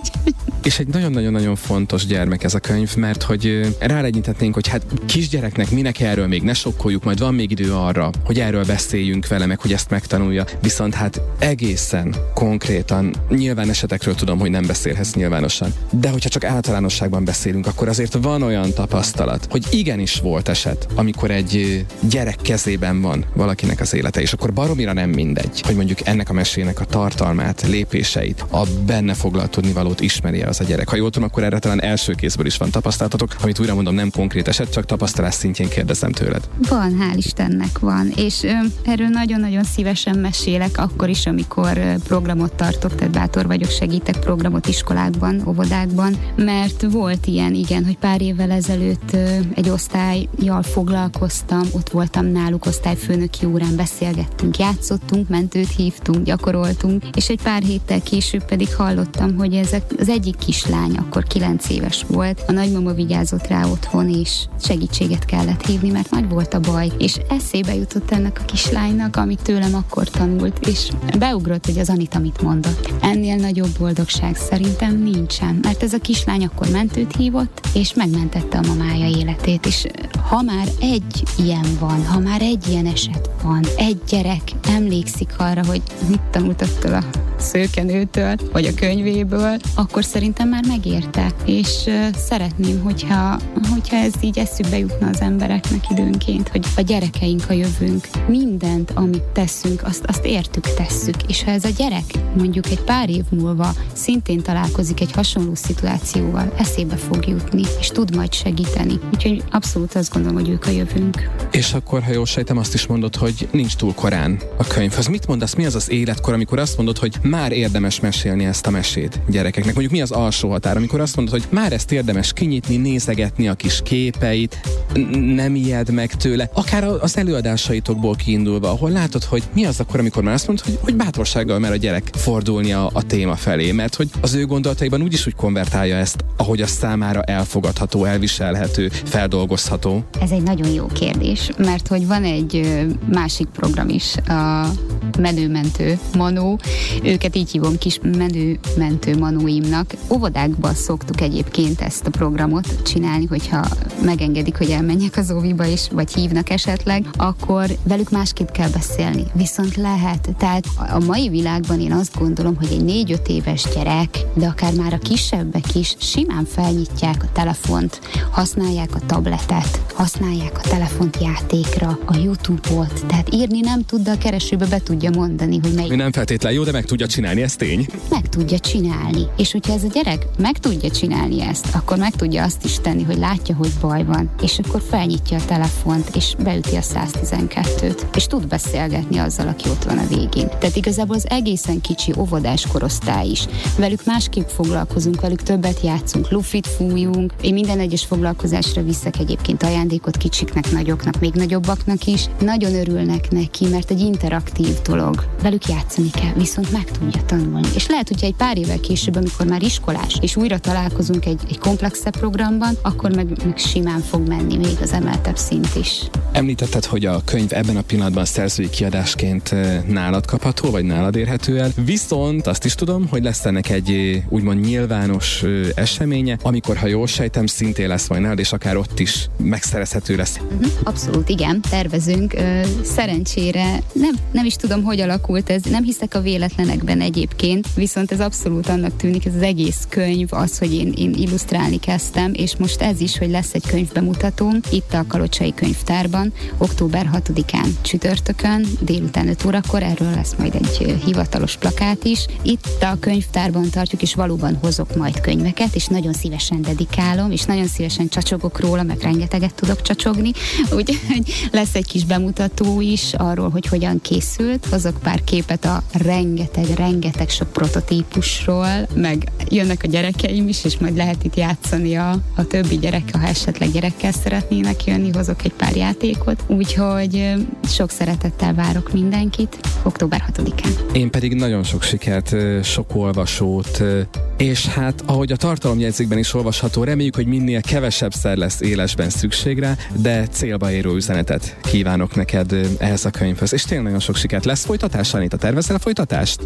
És egy nagyon-nagyon-nagyon fontos gyermek ez a könyv, mert hogy rálegyintetnénk, hogy hát kisgyereknek minek erről még ne sokkoljuk, majd van még idő arra, hogy erről beszéljünk vele, meg hogy ezt megtanulja. Viszont hát egészen konkrétan, nyilván esetekről tudom, hogy nem beszélhetsz nyilvánosan, de hogyha csak általánosságban beszélünk, akkor azért van olyan tapasztalat, hogy igenis volt eset, amikor egy gyerek kezében van valakinek az élete, és akkor baromira nem mindegy, hogy mondjuk ennek a mesének a tartalmát, lépéseit, a benne foglalt tudnivalót ismeri az a gyerek. Ha jól tudom, akkor erre talán első kézből is van tapasztalatotok, amit újra mondom, nem konkrét eset, csak tapasztalás szintjén kérdezem tőled. Van, hál' Istennek van, és erről nagyon-nagyon szívesen mesélek, akkor is, amikor programot tartok, tehát bátor vagyok, segítek programot iskolákban, óvodákban, mert volt ilyen, igen, hogy pár évvel ezelőtt egy osztályjal foglalkoztam, ott voltam náluk osztályfőnöki órán, beszélgettünk, játszottunk, mentőt hívtunk, gyakoroltunk, és egy pár héttel később pedig hallottam, hogy ezek az egyik kislány, akkor 9 éves volt, a nagymama vigyázott rá otthon, és segítséget kellett hívni, mert nagy volt a baj, és eszébe jutott ennek a kislánynak, amit tőlem akkor tanult, és beugrott, hogy az Anita mit mondott. Ennél nagyobb boldogság szerintem nincsen, mert ez a kislány akkor mentőt hívott, és megmentette a mamája életét, és ha már egy ilyen van, ha már egy ilyen eset van, egy gyerek emlékszik arra, hogy mit tanult attól a szőkenőtől, vagy a könyvéből, akkor szerintem már megérte, és szeretném, hogyha ez így eszükbe jutna az embereknek időnként, hogy a gyerekeink a jövőnk, mindent, amit teszünk, azt értük tesszük, és ha ez a gyerek mondjuk egy pár év múlva szintén találkozik egy hasonló szituációval, eszébe fog jutni, és tud majd segíteni. Úgyhogy abszolút azt gondolom, hogy ők a jövőnk. És akkor, ha jól sejtem, azt is mondod, hogy nincs túl korán a könyvhöz. Mit mondasz, mi az az életkor, amikor azt mondod, hogy már érdemes mesélni ezt a mesét gyerekeknek? Mondjuk mi az alsó határ, amikor azt mondod, hogy már ezt érdemes kinyitni, nézegetni a kis képeit, nem ijed meg tőle, akár az előadásaitokból kiindulva, ahol látod, hogy mi az akkor, amikor már azt mondod, hogy bátorsággal mer a gyerek fordulni a téma felé, mert hogy az ő gondolataiban úgyis úgy konvertálja ezt, ahogy a számára elfogadható, elviselhető, feldolgozható. Ez egy nagyon jó kérdés, mert hogy van egy másik program is menő-mentő manó, őket így hívom kis menő-mentő manóimnak. Óvodákban szoktuk egyébként ezt a programot csinálni, hogyha megengedik, hogy elmenjek az óviba is, vagy hívnak esetleg, akkor velük másképp kell beszélni. Viszont lehet. Tehát a mai világban én azt gondolom, hogy egy 4-5 éves gyerek, de akár már a kisebbek is simán felnyitják a telefont, használják a tabletet, használják a telefont játékra, a YouTube-ot, tehát írni nem tud, de a keresőbe be tudja mondani, hogy melyik. Nem feltétlen jó, de meg tudja csinálni, ez tény. Meg tudja csinálni. És hogyha ez a gyerek meg tudja csinálni ezt, akkor meg tudja azt is tenni, hogy látja, hogy baj van, és akkor felnyitja a telefont, és beüti a 112-t, és tud beszélgetni azzal, aki ott van a végén. Tehát igazából az egészen kicsi óvodás korosztály is. Velük másképp foglalkozunk, velük többet játszunk, lufit fújunk. Én minden egyes foglalkozásra viszek egyébként ajándékot kicsiknek, nagyoknak, még nagyobbaknak is. Nagyon örülnek neki, mert egy interaktív dolog. Velük játszani kell, viszont meg tudja tanulni. És lehet, hogyha egy pár évvel később, amikor már iskolás, és újra találkozunk egy komplexebb programban, akkor meg simán fog menni még az emeltebb szint is. Említetted, hogy a könyv ebben a pillanatban szerzői kiadásként nálad kapható, vagy nálad érhető el. Viszont azt is tudom, hogy lesz ennek egy úgymond nyilvános eseménye, amikor, ha jól sejtem, szintén lesz majd nálad, és akár ott is megszerezhető lesz. Abszolút, igen, tervezünk. Szerencsére nem is tudom, hogy alakult ez, nem hiszek a véletlenekben egyébként, viszont ez abszolút annak tűnik, ez az egész könyv, az, hogy én illusztrálni kezdtem, és most ez is, hogy lesz egy könyvbemutatóm itt a Kalocsai Könyvtárban, október 6-án csütörtökön, délután 5 órakor, erről lesz majd egy hivatalos plakát is. Itt a könyvtárban tartjuk, és valóban hozok majd könyveket, és nagyon szívesen dedikálom, és nagyon szívesen csacsogok róla, meg rengeteget tudok csacsogni, úgyhogy lesz egy kis bemutató is arról, hogy hogyan készült, hozok pár képet a rengeteg sok prototípusról, meg jönnek a gyerekeim is, és majd lehet itt játszani a többi gyerek, ha esetleg gyerekkel szeretnének jönni, hozok egy pár játékot, úgyhogy sok szeretettel várok mindenkit október 6-án. Én pedig nagyon sok sikert, sok olvasót, és hát ahogy a tartalomjegyzékben is olvasható, reméljük, hogy minél kevesebbszer lesz élesben szükség rá, de célba érő üzenetet kívánok neked ehhez a könyvhöz. És tényleg nagyon sok sikert. Lesz folytatás, Anita? Tervezel a folytatást?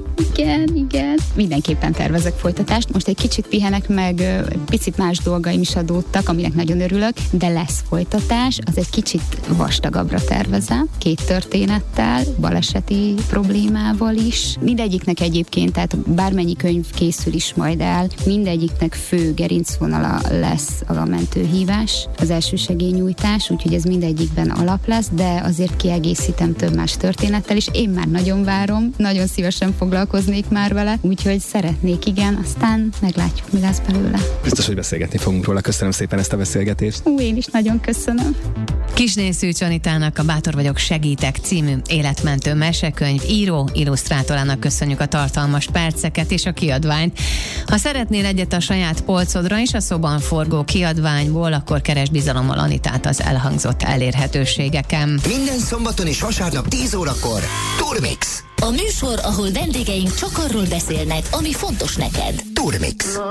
Igen. Mindenképpen tervezek folytatást. Most egy kicsit pihenek, meg picit más dolgaim is adódtak, aminek nagyon örülök, de lesz folytatás. Az egy kicsit vastagabbra tervezem, 2 történettel, baleseti problémával is. Mindegyiknek egyébként, tehát bármennyi könyv készül is majd el, mindegyiknek fő gerincvonala lesz a mentőhívás, az elsősegélynyújtás, úgyhogy ez mindegyikben alap lesz, de azért kiegészítem több más történettel is. Én már nagyon várom, nagyon szívesen foglalkoznék már vele, úgyhogy szeretnék, igen, aztán meglátjuk, mi lesz belőle. Biztos, hogy beszélgetni fogunk róla. Köszönöm szépen ezt a beszélgetést. Én is nagyon köszönöm. Kisné Szűcs Anitának, a Bátor vagyok, segítek című életmentő mesekönyv író, illusztrátorának köszönjük a tartalmas perceket és a kiadványt. Ha szeretnél egyet a saját polcodra is a szóban forgó kiadványból, akkor keresd bizalommal Anitát az elhangzott elérhetőségeken. Minden szombaton és vasárnap 10 órakor Turmix. A műsor, ahol vendégeink csak arról beszélnek, ami fontos neked. Turmix.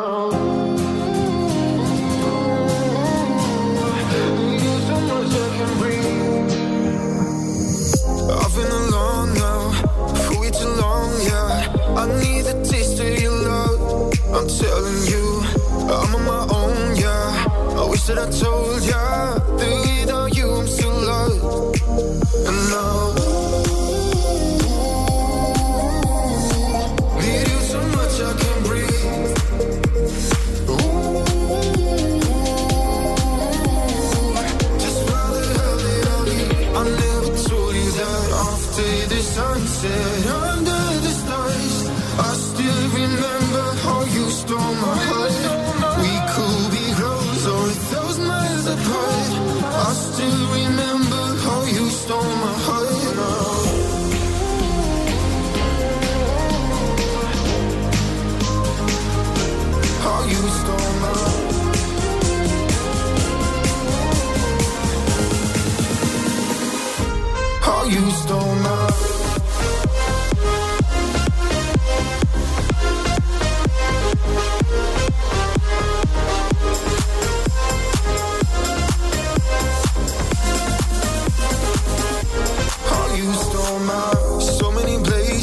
I've been alone now, for way too long, yeah. I need a taste of your love. I'm telling you, I'm on my own, yeah. I wish that I told ya that without you I'm still lost. And now need you so much I can't breathe. Just fly the hell without you. I never told you that after the sunset, under the stars, I still remember how you stole my heart. We could be close or 1,000 miles apart. I still remember how you stole my heart. How you stole my heart. How you stole my heart. How you stole my heart. So many places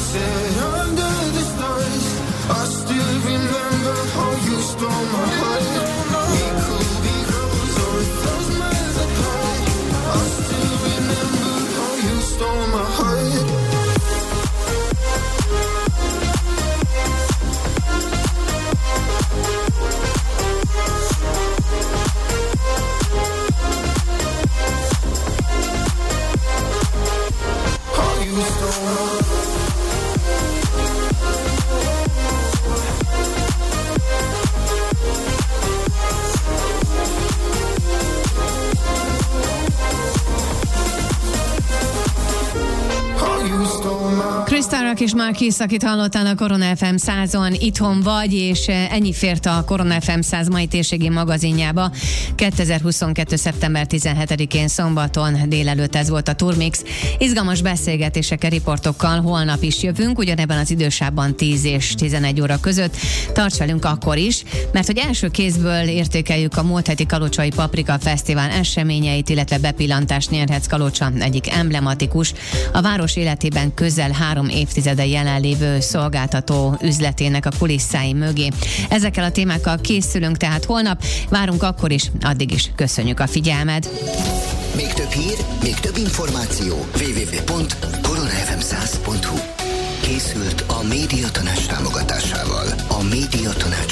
said under the stars, I still remember how you stole my heart. We could be close or 1,000 miles apart. I still remember how you stole my heart. Krisztának és Márkis, akit hallottál a Korona FM 100-on, itthon vagy, és ennyi fért a Korona FM 100 mai térségi magazinjába. 2022. szeptember 17-én szombaton délelőtt ez volt a Turmix. Izgalmas beszélgetésekkel, riportokkal holnap is jövünk, ugyanebben az idősávban 10 és 11 óra között. Tarts velünk akkor is, mert hogy első kézből értékeljük a múlt heti Kalocsai Paprika Fesztivál eseményeit, illetve bepillantást nyerhetsz Kalocsa egyik emblematikus, a város életében közel 3 évtizede jelenlévő szolgáltató üzletének a kulisszái mögé. Ezekkel a témákkal készülünk tehát holnap, várunk akkor is, addig is köszönjük a figyelmed. Még több hír, még több információ. www.koronafm100.hu. Készült a Médiatanács támogatásával. A Médiatanács